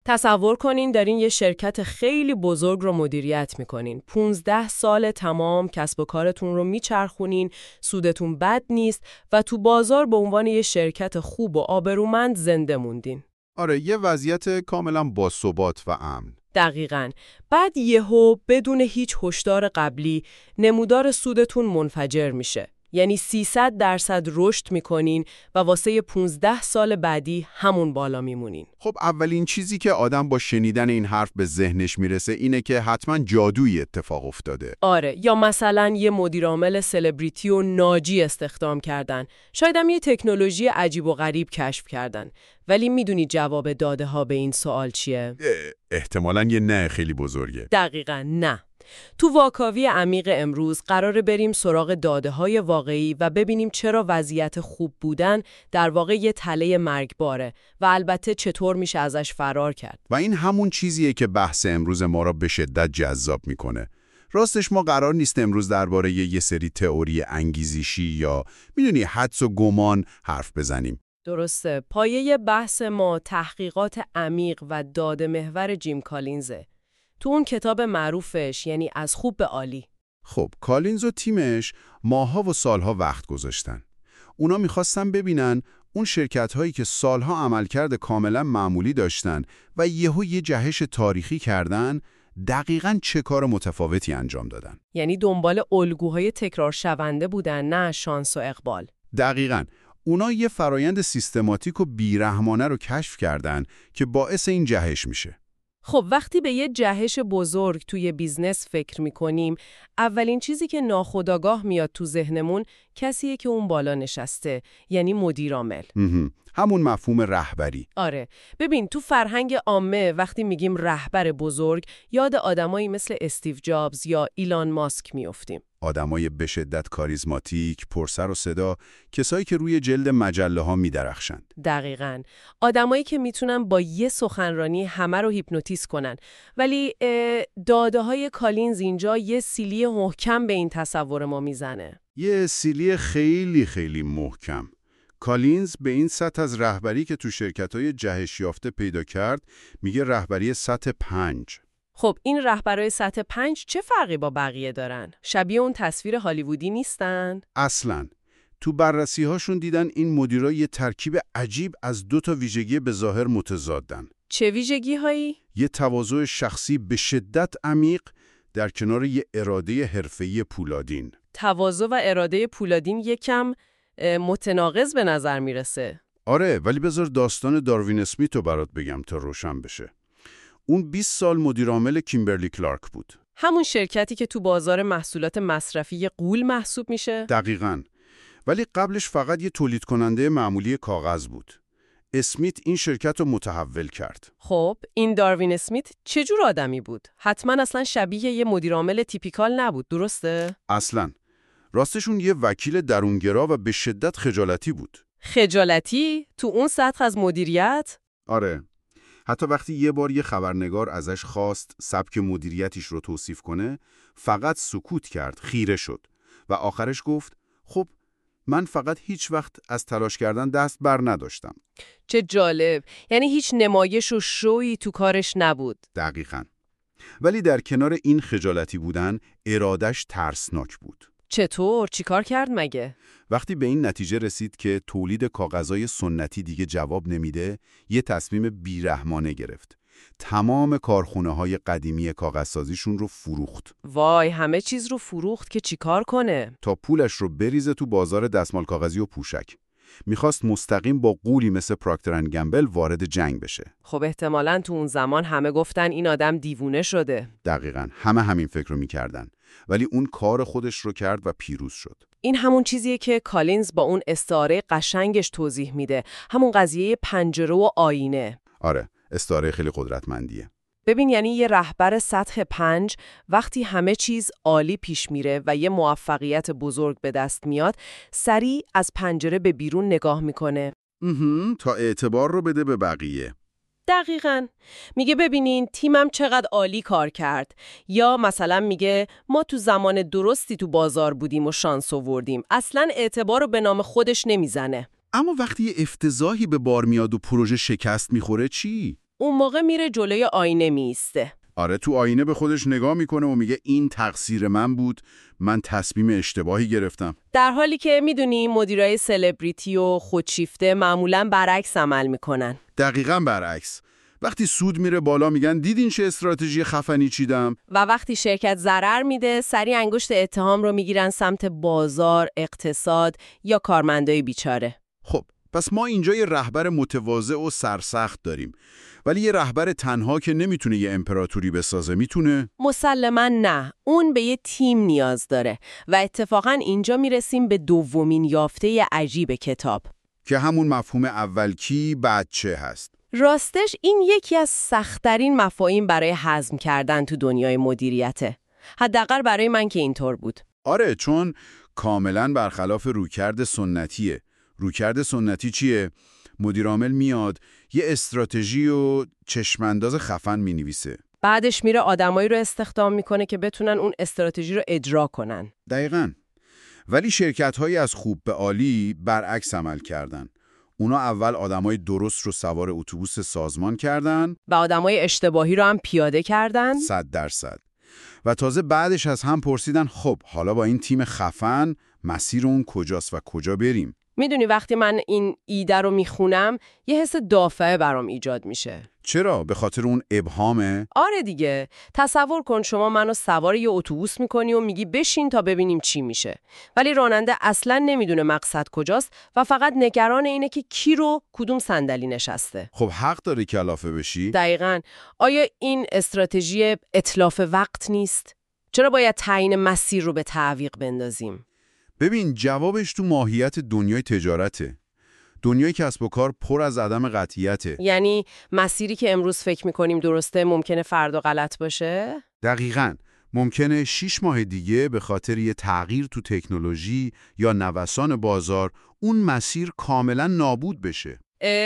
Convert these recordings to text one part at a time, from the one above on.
تصور کنین دارین یه شرکت خیلی بزرگ رو مدیریت میکنین. 15 سال تمام کسب و کارتون رو میچرخونین، سودتون بد نیست و تو بازار به عنوان یه شرکت خوب و آبرومند زنده موندین. آره، یه وضعیت کاملا باثبات و امن. دقیقاً. بعد یهو بدون هیچ هشدار قبلی نمودار سودتون منفجر میشه. یعنی 300% رشد میکنین و واسه 15 سال بعدی همون بالا میمونین. خب اولین چیزی که آدم با شنیدن این حرف به ذهنش میرسه اینه که حتما جادویی اتفاق افتاده. آره، یا مثلا یه مدیرعامل سلبریتی و ناجی استخدام کردن. شاید هم یه تکنولوژی عجیب و غریب کشف کردن. ولی میدونی جواب داده ها به این سوال چیه؟ احتمالاً یه نه خیلی بزرگه. دقیقاً نه. تو واکاوی عمیق امروز قراره بریم سراغ داده‌های واقعی و ببینیم چرا وضعیت خوب بودن در واقع یه تله مرگباره و البته چطور میشه ازش فرار کرد. و این همون چیزیه که بحث امروز ما را به شدت جذاب میکنه. راستش ما قرار نیست امروز درباره یه سری تئوری انگیزشی یا میدونی حدس و گمان حرف بزنیم. درسته. پایه بحث ما تحقیقات عمیق و داده محور جیم کالینزه. تو اون کتاب معروفش، یعنی از خوب به عالی. خب کالینز و تیمش ماها و سالها وقت گذاشتن. اونا میخواستن ببینن اون شرکت‌هایی که سالها عملکرد کاملا معمولی داشتن و یهو یه جهش تاریخی کردن، دقیقاً چه کار متفاوتی انجام دادن. یعنی دنبال الگوهای تکرار شونده بودن، نه شانس و اقبال. دقیقاً. اونا یه فرایند سیستماتیک و بیرحمانه رو کشف کردن که باعث این جهش میشه. خب وقتی به یه جهش بزرگ توی بیزنس فکر میکنیم، اولین چیزی که ناخودآگاه میاد تو ذهنمون کسیه که اون بالا نشسته، یعنی مدیر عامل. همون مفهوم رهبری. آره، ببین تو فرهنگ عامه وقتی میگیم رهبر بزرگ، یاد آدمایی مثل استیو جابز یا ایلان ماسک میافتیم. آدمای به شدت کاریزماتیک، پرسر و صدا، کسایی که روی جلد مجله ها میدرخشند. دقیقاً. آدمایی که میتونن با یه سخنرانی همه رو هیپنوتیزم کنن. ولی داده های کالینز اینجا یه سیلی محکم به این تصور ما میزنه. یه سیلی خیلی خیلی محکم. کالینز به این سطح از رهبری که تو شرکت‌های جهش یافته پیدا کرد میگه رهبری سطح 5. خب این رهبرای سطح 5 چه فرقی با بقیه دارن؟ شبیه اون تصویر هالیوودی نیستن؟ اصلاً. تو بررسی‌هاشون دیدن این مدیرا یه ترکیب عجیب از 2 تا ویژگی به ظاهر متضادن. چه ویژگی‌هایی؟ یه تواضع شخصی به شدت عمیق در کنار یه اراده حرفه‌ای پولادین. تواضع و اراده پولادین یکم متناقض به نظر میرسه. آره، ولی بذار داستان داروین اسمیت رو برات بگم تا روشن بشه. اون 20 سال مدیرعامل کیمبرلی کلارک بود. همون شرکتی که تو بازار محصولات مصرفی غول محسوب میشه؟ دقیقاً. ولی قبلش فقط یه تولید کننده معمولی کاغذ بود. اسمیت این شرکت رو متحول کرد. خب این داروین اسمیت چه جور آدمی بود؟ حتما اصلا شبیه یه مدیرعامل تیپیکال نبود، درسته؟ اصلاً. راستشون یه وکیل درونگرا و به شدت خجالتی بود. خجالتی؟ تو اون سطح از مدیریت؟ آره. حتی وقتی یه بار یه خبرنگار ازش خواست سبک مدیریتش رو توصیف کنه، فقط سکوت کرد، خیره شد و آخرش گفت خب من فقط هیچ وقت از تلاش کردن دست بر نداشتم. چه جالب. یعنی هیچ نمایش و شویی تو کارش نبود. دقیقاً. ولی در کنار این خجالتی بودن، ارادش ترسناک بود. چطور؟ چیکار کرد مگه؟ وقتی به این نتیجه رسید که تولید کاغذهای سنتی دیگه جواب نمیده، یه تصمیم بیرحمانه گرفت. تمام کارخونه‌های قدیمی کاغذسازیشون رو فروخت. وای، همه چیز رو فروخت که چیکار کنه؟ تا پولش رو بریزه تو بازار دستمال کاغذی و پوشک. میخواست مستقیم با غولی مثل پراکتر اند گمبل وارد جنگ بشه. خب احتمالاً تو اون زمان همه گفتن این آدم دیوونه شده. دقیقاً. همه همین فکر رو میکردن. ولی اون کار خودش رو کرد و پیروز شد. این همون چیزیه که کالینز با اون استعاره قشنگش توضیح میده. همون قضیه پنجره و آینه. آره، استعاره خیلی قدرتمندیه. ببین یعنی یه رهبر سطح 5 وقتی همه چیز عالی پیش میره و یه موفقیت بزرگ به دست میاد، سریع از پنجره به بیرون نگاه میکنه. تا اعتبار رو بده به بقیه. دقیقاً. میگه ببینین تیمم چقدر عالی کار کرد. یا مثلا میگه ما تو زمان درستی تو بازار بودیم و شانس آوردیم. اصلاً اعتبار رو به نام خودش نمیزنه. اما وقتی یه افتضاحی به بار میاد و پروژه شکست میخوره چی؟ اون موقع میره جلوی آینه میسته. آره، تو آینه به خودش نگاه میکنه و میگه این تقصیر من بود، من تصمیم اشتباهی گرفتم. در حالی که میدونی مدیرای سلبریتی و خودشیفته معمولاً برعکس عمل میکنن. دقیقاً برعکس. وقتی سود میره بالا میگن دیدین چه استراتژی خفنی چیدم؟ و وقتی شرکت ضرر میده سریع انگشت اتهام رو میگیرن سمت بازار، اقتصاد یا کارمندای بیچاره. خب پس ما اینجا یه رهبر متواضع و سرسخت داریم، ولی یه رهبر تنها که نمیتونه یه امپراتوری بسازه میتونه؟ مسلماً نه. اون به یه تیم نیاز داره و اتفاقاً اینجا میرسیم به دومین یافته عجیب کتاب که همون مفهوم اول کی بعد چه هست. راستش این یکی از سخت‌ترین مفاهیم برای هضم کردن تو دنیای مدیریته. حداقل برای من که اینطور بود. آره، چون کاملا برخلاف رویکرد سنتیه. رویکرد سنتی چیه؟ مدیرعامل میاد یه استراتژی و چشمانداز خفن مینویسه. بعدش میره آدمایی رو استخدام میکنه که بتونن اون استراتژی رو اجرا کنن. دقیقاً. ولی شرکت‌هایی از خوب به عالی برعکس عمل کردن. اونا اول آدمای درست رو سوار اتوبوس سازمان کردن و آدمای اشتباهی رو هم پیاده کردن. 100%. و تازه بعدش از هم پرسیدن خب حالا با این تیم خفن مسیر اون کجاست و کجا بریم؟ میدونی وقتی من این ایده رو میخونم یه حس دافعه برام ایجاد میشه. چرا؟ به خاطر اون ابهامه؟ آره دیگه. تصور کن شما منو سوار یه اتوبوس میکنی و میگی بشین تا ببینیم چی میشه. ولی راننده اصلاً نمیدونه مقصد کجاست و فقط نگران اینه که کی رو کدوم صندلی نشسته. خب حق داره کلافه بشی؟ دقیقاً. آیا این استراتژی اتلاف وقت نیست؟ چرا باید تعیین مسیر رو به تعویق بندازیم؟ ببین جوابش تو ماهیت دنیای تجارته. دنیای کسب و کار پر از عدم قطعیته. یعنی مسیری که امروز فکر میکنیم درسته ممکنه فردا غلط باشه؟ دقیقاً. ممکنه 6 ماه دیگه به خاطر یه تغییر تو تکنولوژی یا نوسان بازار اون مسیر کاملا نابود بشه.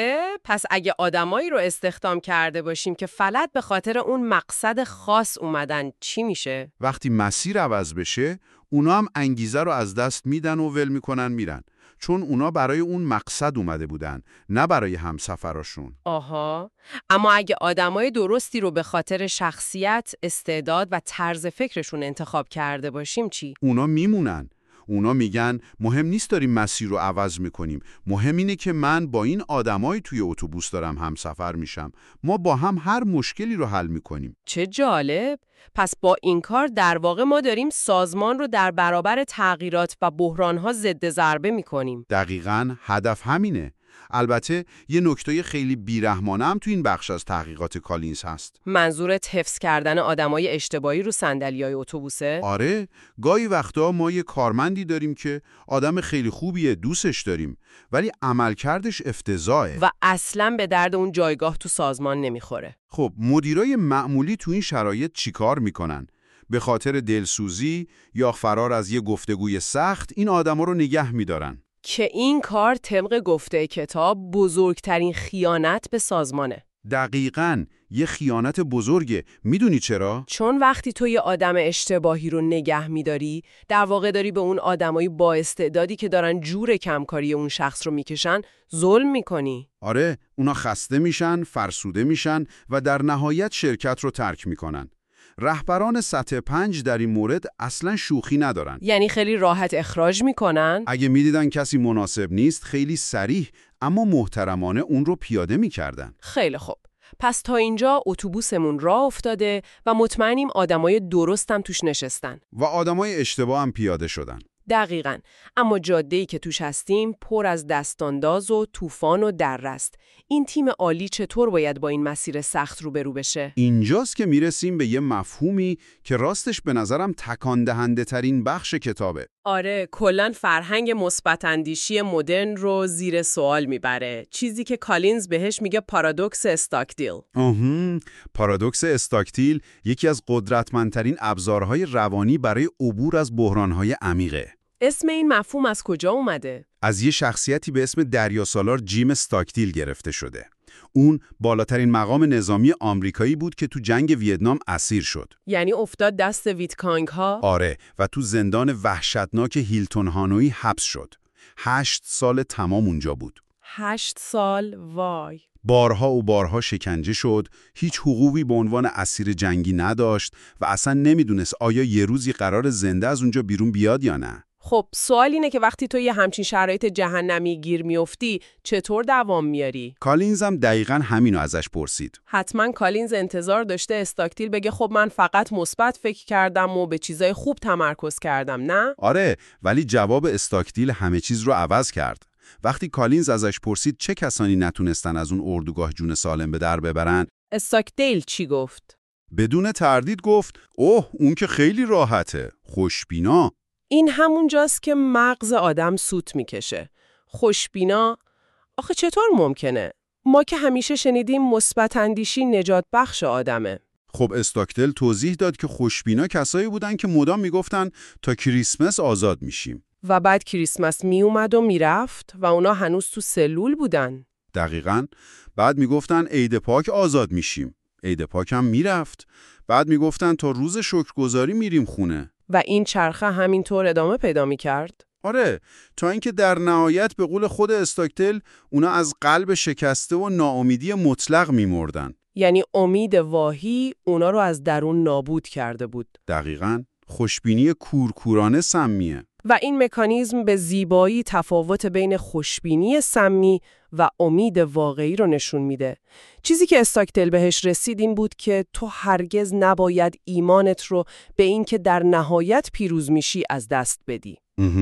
پس اگه آدمایی رو استخدام کرده باشیم که فقط به خاطر اون مقصد خاص اومدن چی میشه؟ وقتی مسیر عوض بشه اونا هم انگیزه رو از دست میدن و ول میکنن میرن، چون اونا برای اون مقصد اومده بودن نه برای همسفراشون. آها. اما اگه آدمای درستی رو به خاطر شخصیت، استعداد و طرز فکرشون انتخاب کرده باشیم چی؟ اونا میمونن. اونا میگن مهم نیست داریم مسیر رو عوض میکنیم، مهم اینه که من با این آدمای توی اتوبوس دارم همسفر میشم، ما با هم هر مشکلی رو حل میکنیم. چه جالب! پس با این کار در واقع ما داریم سازمان رو در برابر تغییرات و بحرانها ضد ضربه میکنیم. دقیقاً هدف همینه. البته یه نکته خیلی بیرحمانه هم تو این بخش از تحقیقات کالینز هست. منظورت حفظ کردن آدمای اشتباهی رو صندلی‌های اتوبوسه؟ آره، گاهی وقتا ما یه کارمندی داریم که آدم خیلی خوبیه، دوستش داریم، ولی عملکردش افتضاحه و اصلاً به درد اون جایگاه تو سازمان نمیخوره. خب مدیرای معمولی تو این شرایط چیکار میکنن؟ به خاطر دلسوزی یا فرار از یه گفتگوی سخت این آدما رو نگه میدارن. که این کار طبق گفته کتاب بزرگترین خیانت به سازمانه. دقیقاً، یه خیانت بزرگه. میدونی چرا؟ چون وقتی تو یه آدم اشتباهی رو نگه میداری، در واقع داری به اون آدمای با استعدادی که دارن جور کمکاری اون شخص رو میکشن ظلم میکنی. آره، اونا خسته میشن، فرسوده میشن و در نهایت شرکت رو ترک میکنن. رهبران سطح 5 در این مورد اصلا شوخی ندارن. یعنی خیلی راحت اخراج میکنن؟ اگه میدیدن کسی مناسب نیست خیلی صریح اما محترمانه اون رو پیاده میکردن. خیلی خوب. پس تا اینجا اتوبوسمون راه افتاده و مطمئنیم آدمای درستم توش نشستن. و آدمای اشتباه هم پیاده شدن. دقیقاً. اما جاده‌ای که توش هستیم پر از دستانداز و طوفان و دره است. این تیم عالی چطور باید با این مسیر سخت روبرو بشه؟ اینجاست که میرسیم به یه مفهومی که راستش به نظرم تکان دهنده ترین بخش کتابه. آره، کلاً فرهنگ مثبت اندیشی مدرن رو زیر سوال میبره. چیزی که کالینز بهش میگه پارادوکس استاکتیل. پارادوکس استاکتیل یکی از قدرتمندترین ابزارهای روانی برای عبور از بحرانهای عمیقه. اسم این مفهوم از کجا اومده؟ از یه شخصیتی به اسم دریاسالار جیم استاکتیل گرفته شده. اون بالاترین مقام نظامی آمریکایی بود که تو جنگ ویتنام اسیر شد. یعنی افتاد دست ویتکانگ ها؟ آره، و تو زندان وحشتناک هیلتون هانوی حبس شد. 8 سال تمام اونجا بود. 8 سال؟ وای. بارها و بارها شکنجه شد، هیچ حقوقی به عنوان اسیر جنگی نداشت و اصلا نمیدونست آیا یه روزی قرار زنده از اونجا بیرون بیاد یا نه. خب سوال اینه که وقتی تو یه همچین شرایط جهنمی گیر میافتی چطور دوام میاری؟ کالینز هم دقیقاً همینو ازش پرسید. حتما کالینز انتظار داشته استاکتیل بگه خب من فقط مثبت فکر کردم و به چیزای خوب تمرکز کردم، نه؟ آره، ولی جواب استاکتیل همه چیز رو عوض کرد. وقتی کالینز ازش پرسید چه کسانی نتونستن از اون اردوگاه جون سالم به در ببرن، استاکتیل چی گفت؟ بدون تردید گفت اوه اون که خیلی راحته، خوشبینا. این همون جاست که مغز آدم سوت میکشه. خوشبینا؟ آخه چطور ممکنه؟ ما که همیشه شنیدیم مثبت اندیشی نجات بخش آدمه. خب استاکتل توضیح داد که خوشبینا کسایی بودن که مدام میگفتن تا کریسمس آزاد میشیم. و بعد کریسمس میومد و میرفت و اونا هنوز تو سلول بودن. دقیقاً. بعد میگفتن عید پاک آزاد میشیم. عید پاک هم میرفت. بعد میگفتن تا روز شکرگزاری میریم خونه. و این چرخه همینطور ادامه پیدا میکرد. آره، تا اینکه در نهایت به قول خود استاکتل اونا از قلب شکسته و ناامیدی مطلق میمردن. یعنی امید واهی اونا رو از درون نابود کرده بود. دقیقاً. خوشبینی کورکورانه سمیه. و این مکانیزم به زیبایی تفاوت بین خوشبینی سمی و امید واقعی رو نشون میده. چیزی که استاکتل بهش رسید این بود که تو هرگز نباید ایمانت رو به این که در نهایت پیروز میشی از دست بدی.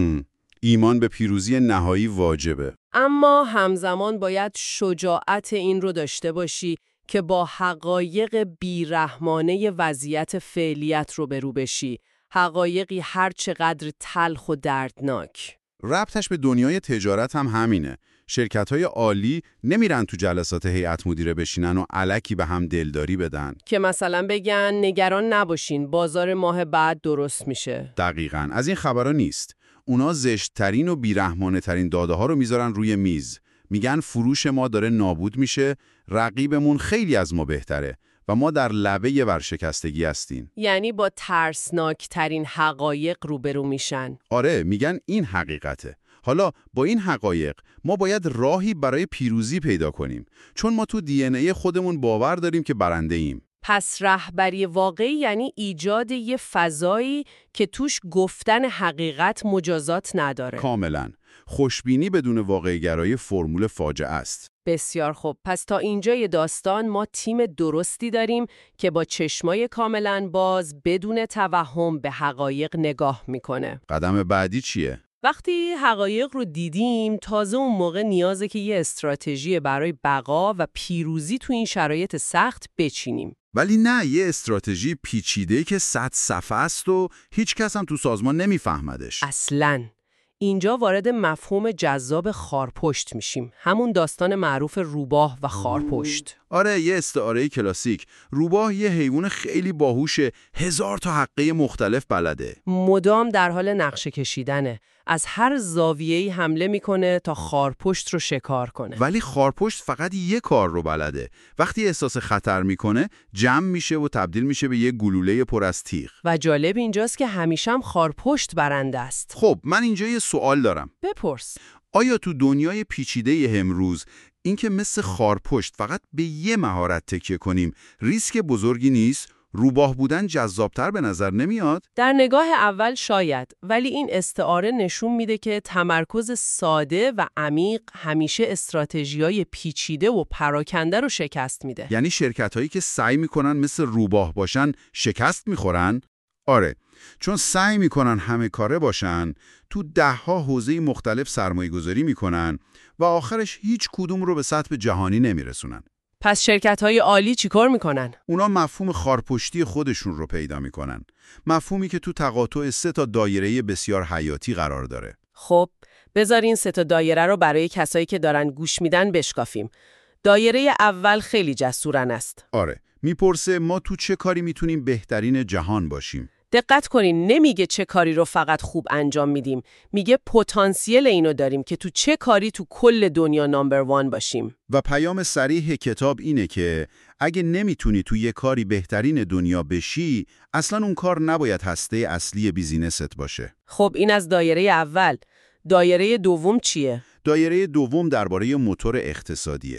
ایمان به پیروزی نهایی واجبه. اما همزمان باید شجاعت این رو داشته باشی که با حقایق بیرحمانه وضعیت فعلیت رو برو بشی. حقایقی هر چقدر تلخ و دردناک. ربطش به دنیای تجارت هم همینه. شرکت‌های عالی نمیرن تو جلسات هیئت مدیره بشینن و الکی به هم دلداری بدن. که مثلا بگن نگران نباشین بازار ماه بعد درست میشه. دقیقاً. از این خبرها نیست. اونا زشت‌ترین و بیرحمانه‌ترین داده‌ها رو میذارن روی میز. میگن فروش ما داره نابود میشه، رقیبمون خیلی از ما بهتره و ما در لبه یه ورشکستگی هستیم. یعنی با ترسناکترین حقایق روبرو میشن. آره، میگن این حقیقته. حالا با این حقایق ما باید راهی برای پیروزی پیدا کنیم، چون ما تو دی ان ای خودمون باور داریم که برنده ایم. پس رهبری واقعی یعنی ایجاد یه فضایی که توش گفتن حقیقت مجازات نداره. کاملا. خوشبینی بدون واقع گرایی فرمول فاجعه است. بسیار خوب. پس تا اینجای داستان ما تیم درستی داریم که با چشمای کاملا باز بدون توهم به حقایق نگاه میکنه. قدم بعدی چیه؟ وقتی حقایق رو دیدیم تازه اون موقع نیازه که یه استراتژی برای بقا و پیروزی تو این شرایط سخت بچینیم. ولی نه یه استراتژی پیچیده که 100 صفحه است و هیچ کس هم تو سازمان نمیفهمدش. اصلاً. اینجا وارد مفهوم جذاب خارپشت میشیم. همون داستان معروف روباه و خارپشت. آره، یه استعاره کلاسیک. روباه یه حیوان خیلی باهوشه، 1000 تا حقه مختلف بلده. مدام در حال نقشه کشیدنه. از هر زاویه‌ای حمله میکنه تا خارپشت رو شکار کنه. ولی خارپشت فقط یه کار رو بلده. وقتی احساس خطر میکنه، جمع میشه و تبدیل میشه به یه گلوله پر از تیغ. و جالب اینجاست که همیشه هم خارپشت برنده است. خب، من اینجا یه سوال دارم. بپرس. آیا تو دنیای پیچیده امروز اینکه مثل خارپشت فقط به یه مهارت تکیه کنیم ریسک بزرگی نیست؟ روباه بودن جذابتر به نظر نمیاد؟ در نگاه اول شاید، ولی این استعاره نشون میده که تمرکز ساده و عمیق همیشه استراتژیای پیچیده و پراکنده رو شکست میده. یعنی شرکت‌هایی که سعی میکنن مثل روباه باشن شکست میخورن؟ آره، چون سعی میکنن همه کاره باشن، تو 10 حوزه مختلف سرمایه‌گذاری میکنن و آخرش هیچ کدوم رو به سطح جهانی نمیرسونن. پس شرکت‌های عالی چیکار میکنن؟ اونا مفهوم خارپشتی خودشون رو پیدا میکنن. مفهومی که تو تقاطع 3 تا دایره بسیار حیاتی قرار داره. خب، بذارین 3 تا دایره رو برای کسایی که دارن گوش میدن بشکافیم. دایره اول خیلی جسورانه است. آره، میپرسه ما تو چه کاری میتونیم بهترین جهان باشیم. دقت کنین، نمیگه چه کاری رو فقط خوب انجام میدیم. میگه پتانسیل اینو داریم که تو چه کاری تو کل دنیا نمبر 1 باشیم. و پیام صریح کتاب اینه که اگه نمیتونی تو یه کاری بهترین دنیا بشی، اصلا اون کار نباید هسته اصلی بیزینست باشه. خب این از دایره اول. دایره دوم چیه؟ دایره دوم درباره موتور اقتصادیه.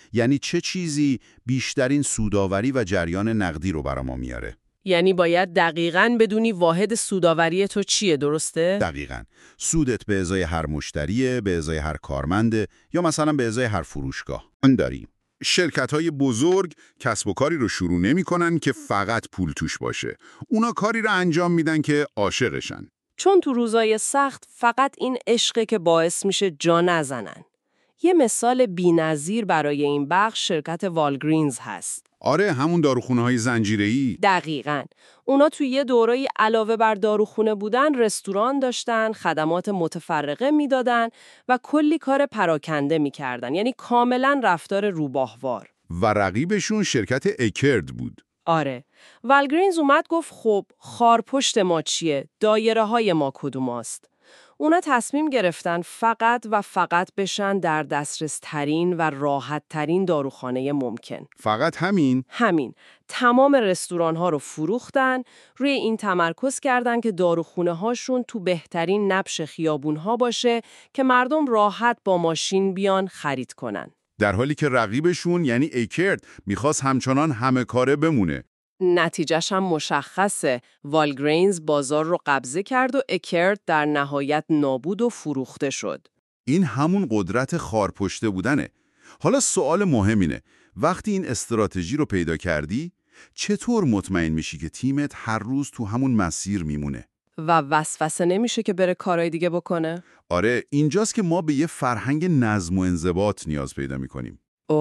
یعنی چه چیزی بیشترین سودآوری و جریان نقدی رو برای ما میاره. یعنی باید دقیقاً بدونی واحد سودآوری تو چیه، درسته؟ دقیقاً. سودت به ازای هر مشتریه، به ازای هر کارمنده یا مثلا به ازای هر فروشگاه. اون داریم. شرکت‌های بزرگ کسب و کاری رو شروع نمی‌کنن که فقط پول توش باشه. اونا کاری رو انجام میدن که عاشقشن. چون تو روزای سخت فقط این عشقه که باعث میشه جا نزنن. یه مثال بی‌نظیر برای این بخش شرکت والگرینز هست. آره، همون داروخونه‌های زنجیره‌ای. دقیقاً. اونا توی یه دوره‌ای علاوه بر داروخونه بودن، رستوران داشتن، خدمات متفرقه میدادن و کلی کار پراکنده میکردن. یعنی کاملاً رفتار روباهوار. و رقیبشون شرکت اکرد بود. آره. والگرینز اومد گفت خب خارپشت ما چیه؟ دایره‌های ما کدوماست؟ اونا تصمیم گرفتن فقط و فقط بشن در دسترس ترین و راحت ترین داروخانه ممکن. فقط همین؟ همین. تمام رستوران ها رو فروختن، روی این تمرکز کردن که داروخونه هاشون تو بهترین نبش خیابون ها باشه که مردم راحت با ماشین بیان خرید کنن. در حالی که رقیبشون یعنی اکرد میخواست همچنان همه کاره بمونه. نتیجهش هم مشخصه. والگرینز بازار رو قبضه کرد و اکرد در نهایت نابود و فروخته شد. این همون قدرت خارپشته بودنه. حالا سوال مهم اینه، وقتی این استراتژی رو پیدا کردی، چطور مطمئن میشی که تیمت هر روز تو همون مسیر میمونه؟ و وسوسه نمیشه که بره کارهای دیگه بکنه؟ آره، اینجاست که ما به یه فرهنگ نظم و انضباط نیاز پیدا میکنیم.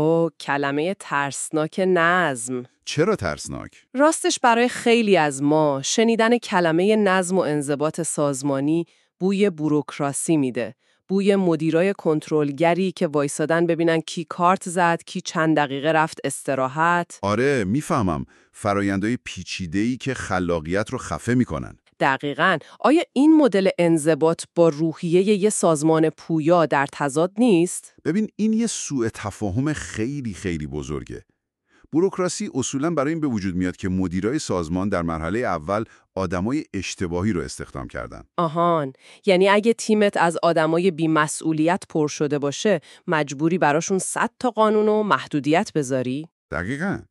کلمه ترسناک نظم. چرا ترسناک؟ راستش برای خیلی از ما شنیدن کلمه نظم و انضباط سازمانی بوی بوروکراسی میده. بوی مدیرای کنترلگری که وایسادن ببینن کی کارت زد، کی چند دقیقه رفت استراحت. آره، میفهمم. فرایندهای پیچیده‌ای که خلاقیت رو خفه میکنن. دقیقاً. آیا این مدل انضباط با روحیه یه سازمان پویا در تضاد نیست؟ ببین، این یه سوء تفاهم خیلی خیلی بزرگه. بوروکراسی اصولاً برای این به وجود میاد که مدیرای سازمان در مرحله اول آدمای اشتباهی رو استخدام کردن. آهان، یعنی اگه تیمت از آدمای بی‌مسئولیت پر شده باشه، مجبوری براشون 100 تا قانون و محدودیت بذاری؟ دقیقاً.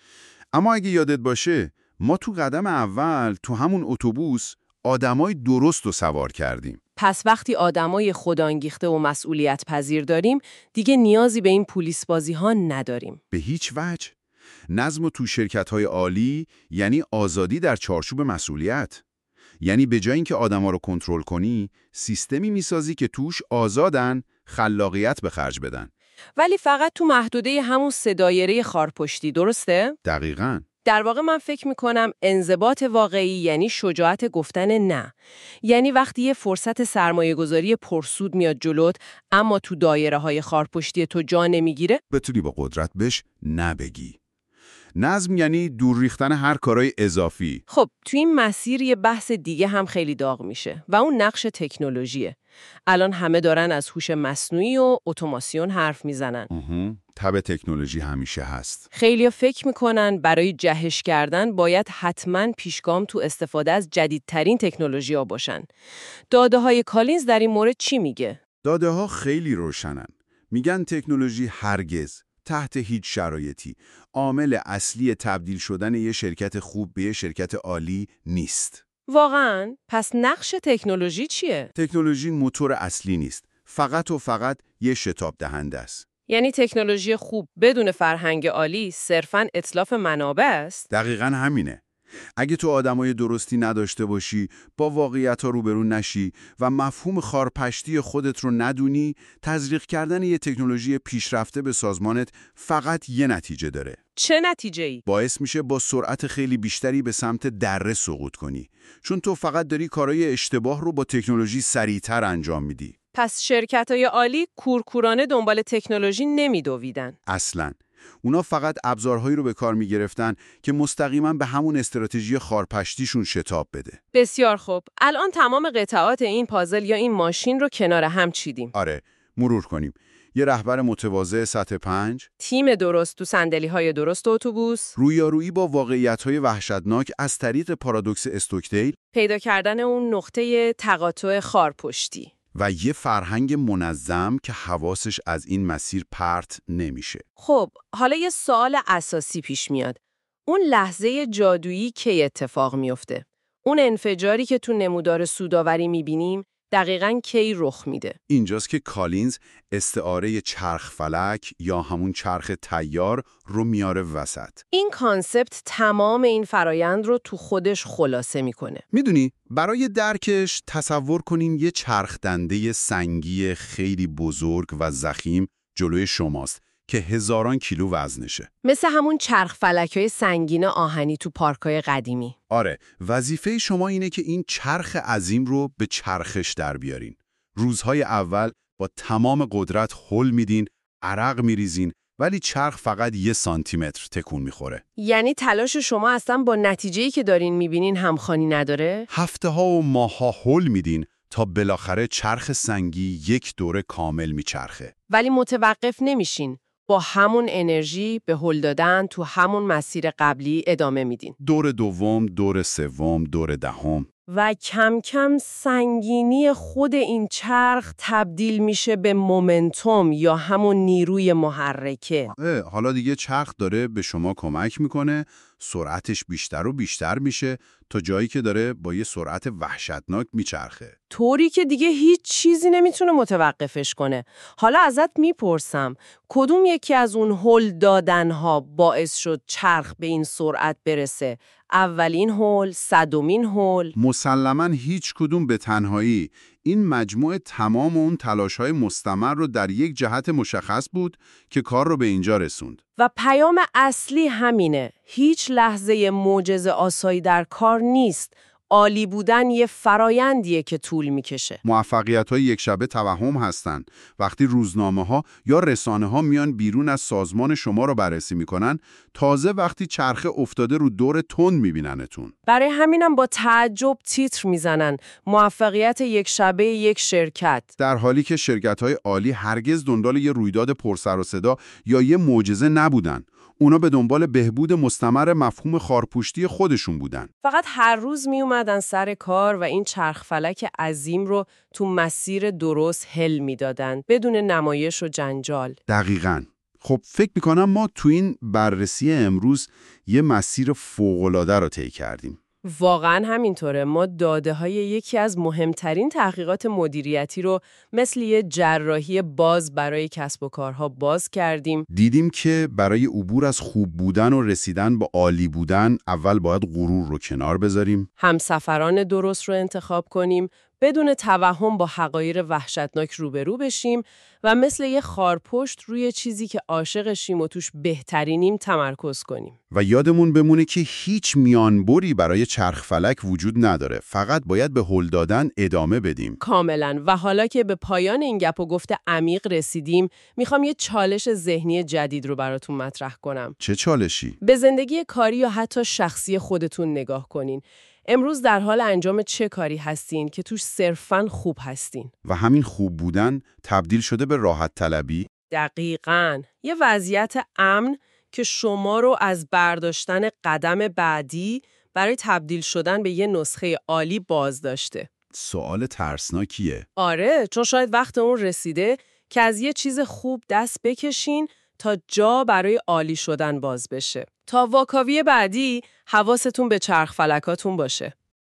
اما اگه یادت باشه، ما تو قدم اول تو همون اتوبوس آدمای درست رو سوار کردیم. پس وقتی آدمای خودانگیخته و مسئولیت پذیر داریم، دیگه نیازی به این پلیس بازی ها نداریم. به هیچ وجه. نظم تو شرکت‌های عالی یعنی آزادی در چارچوب مسئولیت. یعنی به جای اینکه آدما رو کنترل کنی، سیستمی میسازی که توش آزادن خلاقیت به خرج بدن. ولی فقط تو محدوده همون 3 دایره خارپشتی، درسته؟ دقیقاً. در واقع من فکر میکنم انضباط واقعی یعنی شجاعت گفتن نه. یعنی وقتی یه فرصت سرمایه‌گذاری پرسود میاد جلوت، اما تو دایره های خارپشتی تو جا نمیگیره، بتونی با قدرت بهش نبگی. نظم یعنی دور ریختن هر کارای اضافی. خب تو این مسیر یه بحث دیگه هم خیلی داغ میشه و اون نقش تکنولوژیه. الان همه دارن از هوش مصنوعی و اتوماسیون حرف میزنن. تب تکنولوژی همیشه هست. خیلی‌ها فکر میکنن برای جهش کردن باید حتما پیشگام تو استفاده از جدیدترین تکنولوژی‌ها باشن. داده‌های کالینز در این مورد چی میگه؟ داده‌ها خیلی روشنن. میگن تکنولوژی هرگز تحت هیچ شرایطی عامل اصلی تبدیل شدن یه شرکت خوب به یه شرکت عالی نیست. واقعاً؟ پس نقش تکنولوژی چیه؟ تکنولوژی موتور اصلی نیست. فقط و فقط یه شتاب دهنده است. یعنی تکنولوژی خوب بدون فرهنگ عالی صرفاً اتلاف منابع است؟ دقیقاً همینه. اگه تو آدمای درستی نداشته باشی، با واقعیت‌ها روبرو نشی و مفهوم خارپشتی خودت رو ندونی، تزریق کردن یه تکنولوژی پیشرفته به سازمانت فقط یه نتیجه داره. چه نتیجه‌ای؟ باعث میشه با سرعت خیلی بیشتری به سمت دره سقوط کنی. چون تو فقط داری کارهای اشتباه رو با تکنولوژی سریعتر انجام میدی. پس شرکت‌های عالی کورکورانه دنبال تکنولوژی نمیدویدن. اصلاً. اونا فقط ابزارهایی رو به کار میگرفتن که مستقیما به همون استراتژی خارپشتیشون شتاب بده. بسیار خوب. الان تمام قطعات این پازل یا این ماشین رو کنار هم چیدیم. آره، مرور کنیم. یه رهبر متواضع سطح 5، تیم درست تو صندلی‌های درست اتوبوس، رویارویی با واقعیت‌های وحشتناک از طریق پارادوکس استوکدیل، پیدا کردن اون نقطه تقاطع خارپشتی. و یه فرهنگ منظم که حواسش از این مسیر پرت نمیشه. خب، حالا یه سوال اساسی پیش میاد. اون لحظه جادویی کی اتفاق میفته؟ اون انفجاری که تو نمودار سوداوری میبینیم دقیقاً کی رخ میده؟ اینجاست که کالینز استعاره چرخ فلک یا همون چرخ تیار رو میاره وسط. این کانسپت تمام این فرایند رو تو خودش خلاصه میکنه. میدونی برای درکش تصور کنین یه چرخ دنده سنگی خیلی بزرگ و ضخیم جلوی شماست که هزاران کیلو وزنشه. مثل همون چرخ فلک‌های سنگین آهنی تو پارک‌های قدیمی. آره، وظیفه شما اینه که این چرخ عظیم رو به چرخش در بیارین. روزهای اول با تمام قدرت هل میدین، عرق میریزین، ولی چرخ فقط 1 سانتیمتر تکون میخوره. یعنی تلاش شما اصلا با نتیجه‌ای که دارین میبینین همخوانی نداره؟ هفته‌ها و ماه‌ها هل میدین تا بالاخره چرخ سنگی 1 دوره کامل میچرخه. ولی متوقف نمیشین. با همون انرژی به هل دادن تو همون مسیر قبلی ادامه میدین. دور دوم، دور سوم، دور دهم. و کم کم سنگینی خود این چرخ تبدیل میشه به مومنتوم یا همون نیروی محرکه. حالا دیگه چرخ داره به شما کمک میکنه، سرعتش بیشتر و بیشتر میشه تا جایی که داره با یه سرعت وحشتناک میچرخه. طوری که دیگه هیچ چیزی نمیتونه متوقفش کنه. حالا ازت میپرسم کدوم یکی از اون هل دادنها باعث شد چرخ به این سرعت برسه؟ اولین هل، صدمین هل؟ مسلماً هیچ کدوم به تنهایی. این مجموعه تمام اون تلاش‌های مستمر رو در یک جهت مشخص بود که کار رو به اینجا رسوند. و پیام اصلی همینه. هیچ لحظه معجزه آسایی در کار نیست. عالی بودن یه فرایندیه که طول میکشه. موفقیت‌های یک شبه توهم هستن. وقتی روزنامه‌ها یا رسانه‌ها میان بیرون از سازمان شما رو بررسی میکنن، تازه وقتی چرخه افتاده رو دور تند میبیننتون. برای همینم با تعجب تیتر میزنن موفقیت یک شبه یک شرکت، در حالی که شرکت‌های عالی هرگز دنبال یه رویداد پرسر و صدا یا یه معجزه نبودن. اونا به دنبال بهبود مستمر مفهوم خارپوشتی خودشون بودن. فقط هر روز می اومدن سر کار و این چرخ فلک عظیم رو تو مسیر درست هل میدادن بدون نمایش و جنجال. دقیقاً. خب فکر میکنم ما تو این بررسی امروز یه مسیر فوق‌العاده رو طی کردیم. واقعا همینطوره. ما داده‌های یکی از مهمترین تحقیقات مدیریتی رو مثل یه جراحی باز برای کسب و کارها باز کردیم. دیدیم که برای عبور از خوب بودن و رسیدن به عالی بودن اول باید غرور رو کنار بذاریم. همسفران درست رو انتخاب کنیم، بدون توهم با حقایق وحشتناک روبرو بشیم و مثل یه خارپشت روی چیزی که عاشقشیم و توش بهترینیم تمرکز کنیم. و یادمون بمونه که هیچ میانبری برای چرخ فلک وجود نداره. فقط باید به هل دادن ادامه بدیم. کاملاً. و حالا که به پایان این گپ و گفت عمیق رسیدیم، میخوام یه چالش ذهنی جدید رو براتون مطرح کنم. چه چالشی؟ به زندگی کاری یا حتی شخصی خودتون نگاه کنین. امروز در حال انجام چه کاری هستین که توش صرفاً خوب هستین؟ و همین خوب بودن تبدیل شده به راحت طلبی؟ دقیقاً. یه وضعیت امن که شما رو از برداشتن قدم بعدی برای تبدیل شدن به یه نسخه عالی باز داشته. سوال ترسناکیه. آره، چون شاید وقت اون رسیده که از یه چیز خوب دست بکشین تا جا برای عالی شدن باز بشه. تا واکاوی بعدی حواستون به چرخ فلکاتون باشه.